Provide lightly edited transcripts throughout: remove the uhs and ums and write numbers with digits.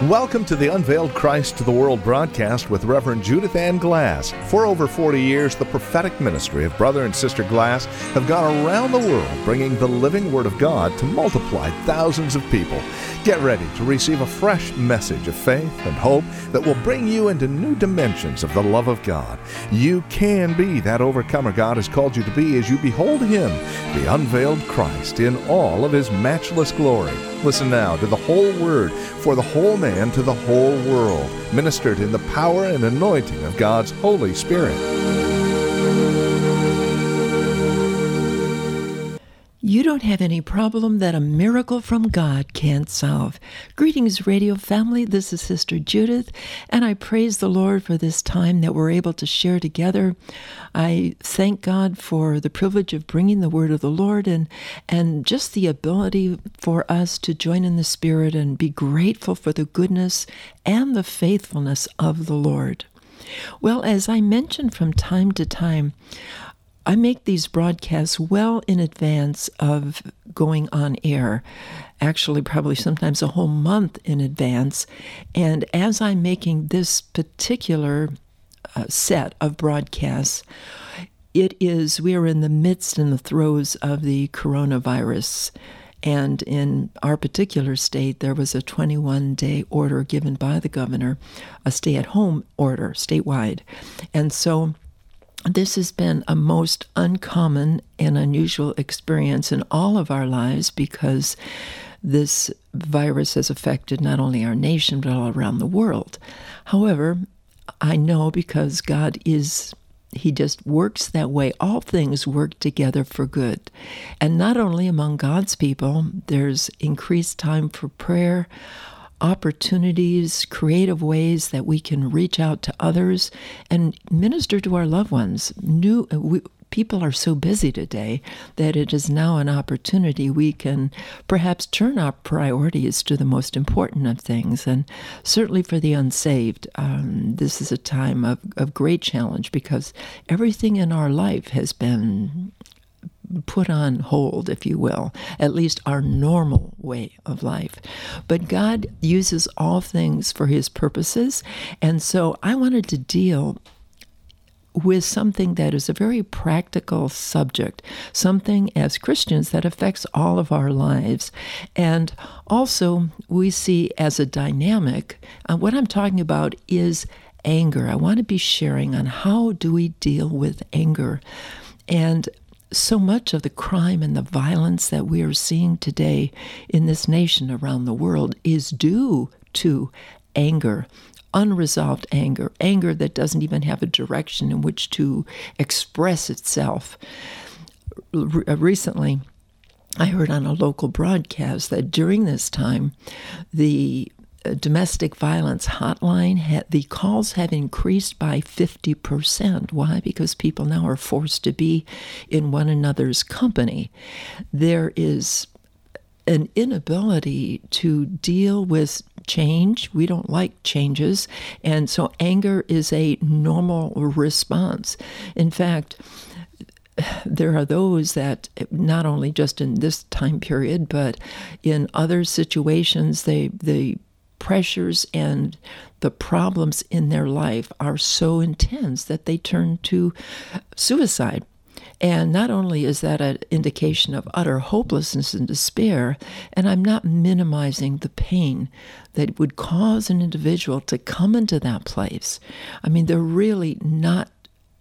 Welcome to the Unveiled Christ to the World broadcast with Reverend Judith Ann Glass. For over 40 years, the prophetic ministry of Brother and Sister Glass have gone around the world bringing the living Word of God to multiply thousands of people. Get ready to receive a fresh message of faith and hope that will bring you into new dimensions of the love of God. You can be that overcomer God has called you to be as you behold Him, the unveiled Christ, in all of His matchless glory. Listen now to the whole Word for the whole man to the whole world, ministered in the power and anointing of God's Holy Spirit. You don't have any problem that a miracle from God can't solve. Greetings, radio family. This is Sister Judith, and I praise the Lord for this time that we're able to share together. I thank God for the privilege of bringing the word of the Lord and just the ability for us to join in the Spirit and be grateful for the goodness and the faithfulness of the Lord. Well, as I mentioned from time to time, I make these broadcasts well in advance of going on air, actually probably sometimes a whole month in advance. And as I'm making this particular set of broadcasts, we are in the midst, in the throes of the coronavirus. And in our particular state, there was a 21-day order given by the governor, a stay-at-home order statewide. And so this has been a most uncommon and unusual experience in all of our lives because this virus has affected not only our nation, but all around the world. However, I know because God He just works that way. All things work together for good. And not only among God's people, there's increased time for prayer, opportunities, creative ways that we can reach out to others and minister to our loved ones. People are so busy today that it is now an opportunity we can perhaps turn our priorities to the most important of things. And certainly for the unsaved, this is a time of great challenge because everything in our life has been put on hold, if you will, at least our normal way of life. But God uses all things for His purposes, and so I wanted to deal with something that is a very practical subject, something as Christians that affects all of our lives. And also we see as a dynamic, what I'm talking about is anger. I want to be sharing on how do we deal with anger. And so much of the crime and the violence that we are seeing today in this nation around the world is due to anger, unresolved anger, anger that doesn't even have a direction in which to express itself. Recently, I heard on a local broadcast that during this time, the domestic violence hotline, the calls have increased by 50%. Why? Because people now are forced to be in one another's company. There is an inability to deal with change. We don't like changes. And so anger is a normal response. In fact, there are those that not only just in this time period, but in other situations, the pressures and the problems in their life are so intense that they turn to suicide. And not only is that an indication of utter hopelessness and despair, and I'm not minimizing the pain that would cause an individual to come into that place. I mean, they're really not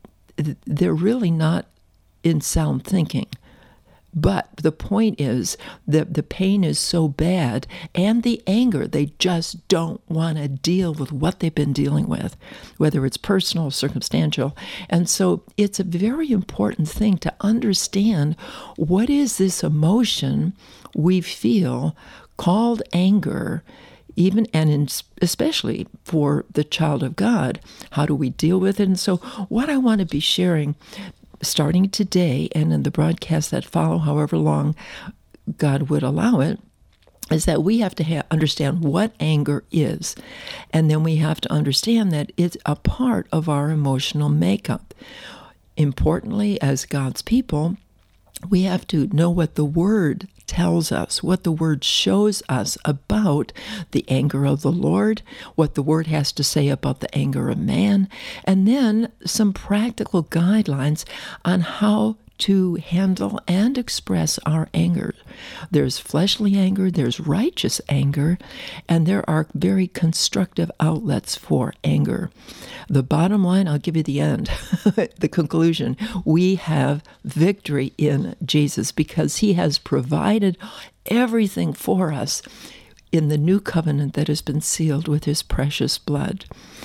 in sound thinking. But the point is that the pain is so bad and the anger, they just don't want to deal with what they've been dealing with, whether it's personal or circumstantial. And so it's a very important thing to understand what is this emotion we feel called anger, especially for the child of God. How do we deal with it? And so what I want to be sharing starting today and in the broadcasts that follow, however long God would allow it, is that we have to understand what anger is. And then we have to understand that it's a part of our emotional makeup. Importantly, as God's people, we have to know what the Word tells us, what the Word shows us about the anger of the Lord, what the Word has to say about the anger of man, and then some practical guidelines on how to handle and express our anger. There's fleshly anger, there's righteous anger, and there are very constructive outlets for anger. The bottom line, I'll give you the end, the conclusion. We have victory in Jesus because he has provided everything for us in the new covenant that has been sealed with his precious blood.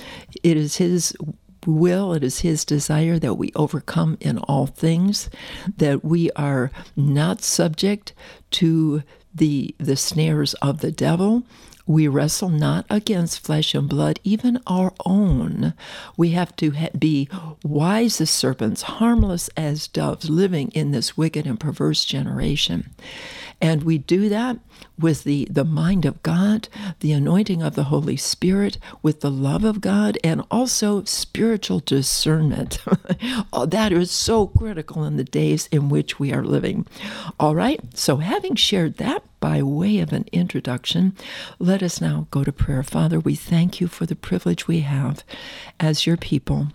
It is his will, it is his desire that we overcome in all things, that we are not subject to the snares of the devil. We wrestle not against flesh and blood, even our own. We have to be wise as serpents, harmless as doves, living in this wicked and perverse generation. And we do that with the mind of God, the anointing of the Holy Spirit, with the love of God, and also spiritual discernment. Oh, that is so critical in the days in which we are living. All right, so having shared that by way of an introduction, let us now go to prayer. Father, we thank you for the privilege we have as your people.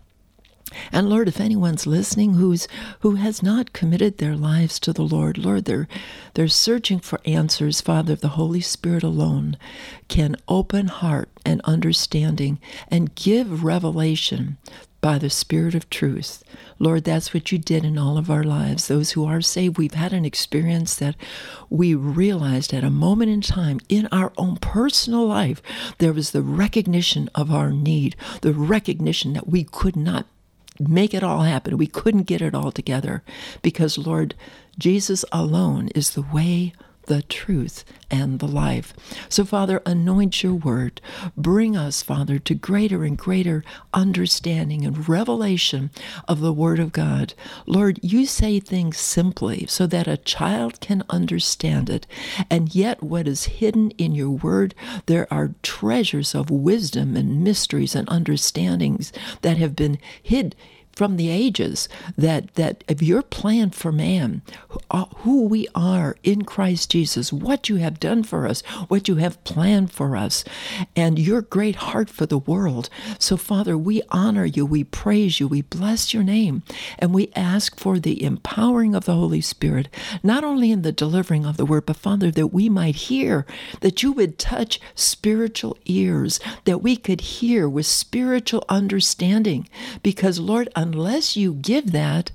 And Lord, if anyone's listening who has not committed their lives to the Lord, Lord, they're searching for answers. Father, the Holy Spirit alone can open heart and understanding and give revelation by the Spirit of truth. Lord, that's what you did in all of our lives. Those who are saved, we've had an experience that we realized at a moment in time in our own personal life, there was the recognition of our need, the recognition that we could not make it all happen. We couldn't get it all together because, Lord, Jesus alone is the way, the truth, and the life. So, Father, anoint your word. Bring us, Father, to greater and greater understanding and revelation of the word of God. Lord, you say things simply so that a child can understand it. And yet what is hidden in your word, there are treasures of wisdom and mysteries and understandings that have been hid from the ages, that of your plan for man, who we are in Christ Jesus, what you have done for us, what you have planned for us, and your great heart for the world. So, Father, we honor you, we praise you, we bless your name, and we ask for the empowering of the Holy Spirit, not only in the delivering of the word, but, Father, that we might hear, that you would touch spiritual ears, that we could hear with spiritual understanding, because, Lord, unless you give that,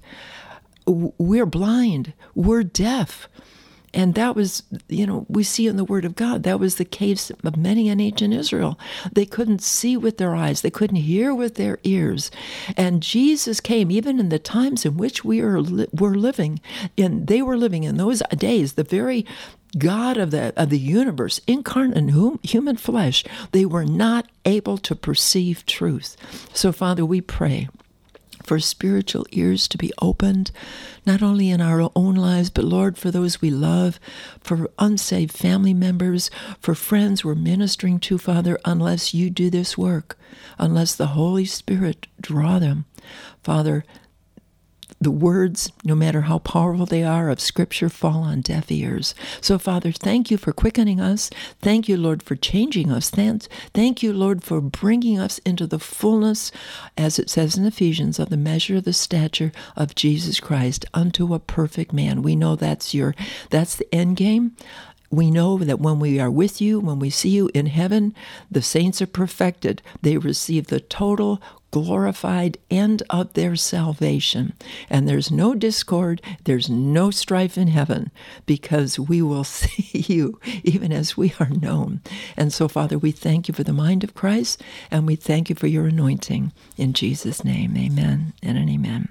we're blind, we're deaf. And that was, we see in the Word of God, that was the case of many in ancient Israel. They couldn't see with their eyes, they couldn't hear with their ears. And Jesus came, even in the times in which were living in, they were living in those days, the very God of the universe, incarnate in human flesh, they were not able to perceive truth. So, Father, we pray for spiritual ears to be opened, not only in our own lives, but, Lord, for those we love, for unsaved family members, for friends we're ministering to, Father, unless you do this work, unless the Holy Spirit draw them. Father, the words, no matter how powerful they are, of Scripture fall on deaf ears. So, Father, thank you for quickening us. Thank you, Lord, for changing us. Thank you, Lord, for bringing us into the fullness, as it says in Ephesians, of the measure of the stature of Jesus Christ unto a perfect man. We know that's the end game. We know that when we are with you, when we see you in heaven, the saints are perfected. They receive the total glorified end of their salvation. And there's no discord, there's no strife in heaven, because we will see you even as we are known. And so, Father, we thank you for the mind of Christ, and we thank you for your anointing. In Jesus' name, amen and an amen.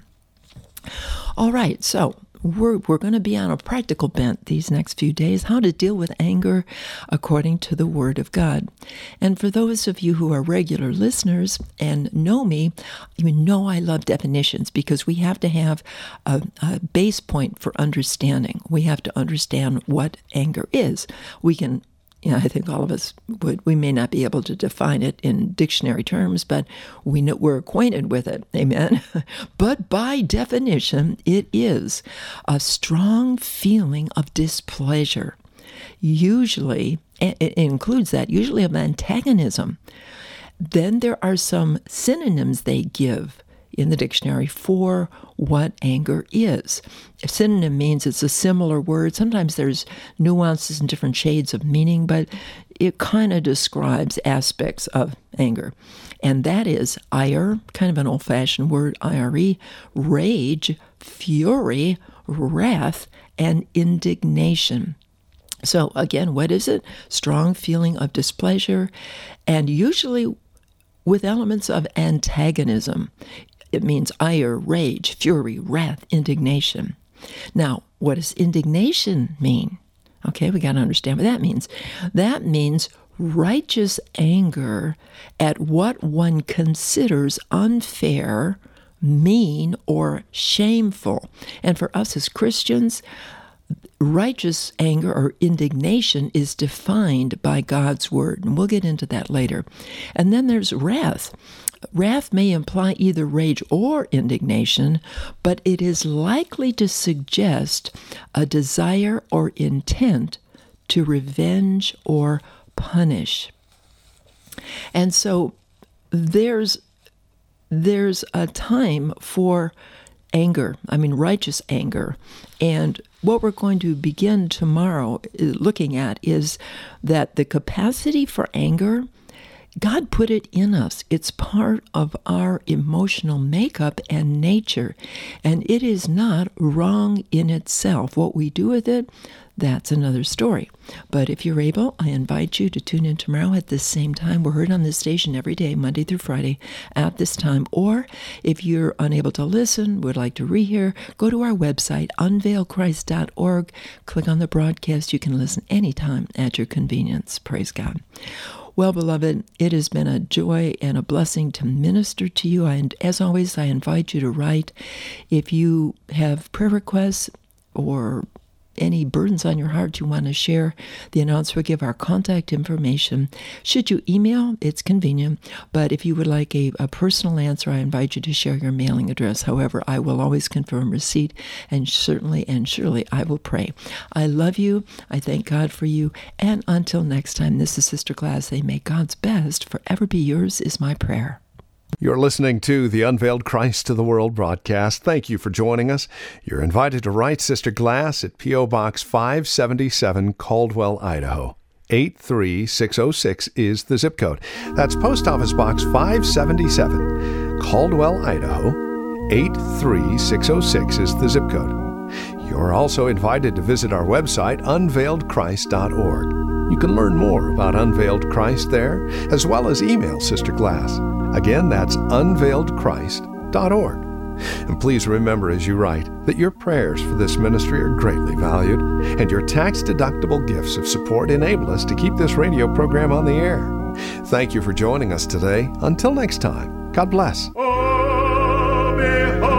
All right, so we're going to be on a practical bent these next few days, how to deal with anger according to the Word of God. And for those of you who are regular listeners and know me, you know I love definitions, because we have to have a base point for understanding. We have to understand what anger is. We can I think all of us we may not be able to define it in dictionary terms, but we're acquainted with it. Amen. But by definition, it is a strong feeling of displeasure. Usually, it includes that, usually of antagonism. Then there are some synonyms they give in the dictionary for what anger is. A synonym means it's a similar word. Sometimes there's nuances and different shades of meaning, but it kind of describes aspects of anger. And that is ire, kind of an old-fashioned word, ire, rage, fury, wrath, and indignation. So again, what is it? Strong feeling of displeasure, and usually with elements of antagonism. It means ire, rage, fury, wrath, indignation. Now, what does indignation mean? Okay, we got to understand what that means. That means righteous anger at what one considers unfair, mean, or shameful. And for us as Christians, righteous anger or indignation is defined by God's word, and we'll get into that later. And then there's wrath. Wrath may imply either rage or indignation, but it is likely to suggest a desire or intent to revenge or punish. And so there's a time for anger, righteous anger. And what we're going to begin tomorrow looking at is that the capacity for anger, God put it in us. It's part of our emotional makeup and nature, and it is not wrong in itself. What we do with it, that's another story. But if you're able, I invite you to tune in tomorrow at this same time. We're heard on this station every day, Monday through Friday, at this time. Or if you're unable to listen, would like to rehear, go to our website, unveilchrist.org. Click on the broadcast. You can listen anytime at your convenience. Praise God. Well, beloved, it has been a joy and a blessing to minister to you. And as always, I invite you to write. If you have prayer requests or any burdens on your heart you want to share, the announcer will give our contact information. Should you email, it's convenient. But if you would like a personal answer, I invite you to share your mailing address. However, I will always confirm receipt, and certainly and surely I will pray. I love you. I thank God for you. And until next time, this is Sister Glass. May God's best forever be yours is my prayer. You're listening to the Unveiled Christ to the World broadcast. Thank you for joining us. You're invited to write Sister Glass at P.O. Box 577, Caldwell, Idaho. 83606 is the zip code. That's Post Office Box 577, Caldwell, Idaho. 83606 is the zip code. You're also invited to visit our website, unveiledchrist.org. You can learn more about Unveiled Christ there, as well as email Sister Glass. Again, that's unveiledchrist.org. And please remember as you write that your prayers for this ministry are greatly valued, and your tax-deductible gifts of support enable us to keep this radio program on the air. Thank you for joining us today. Until next time, God bless. Oh, behold.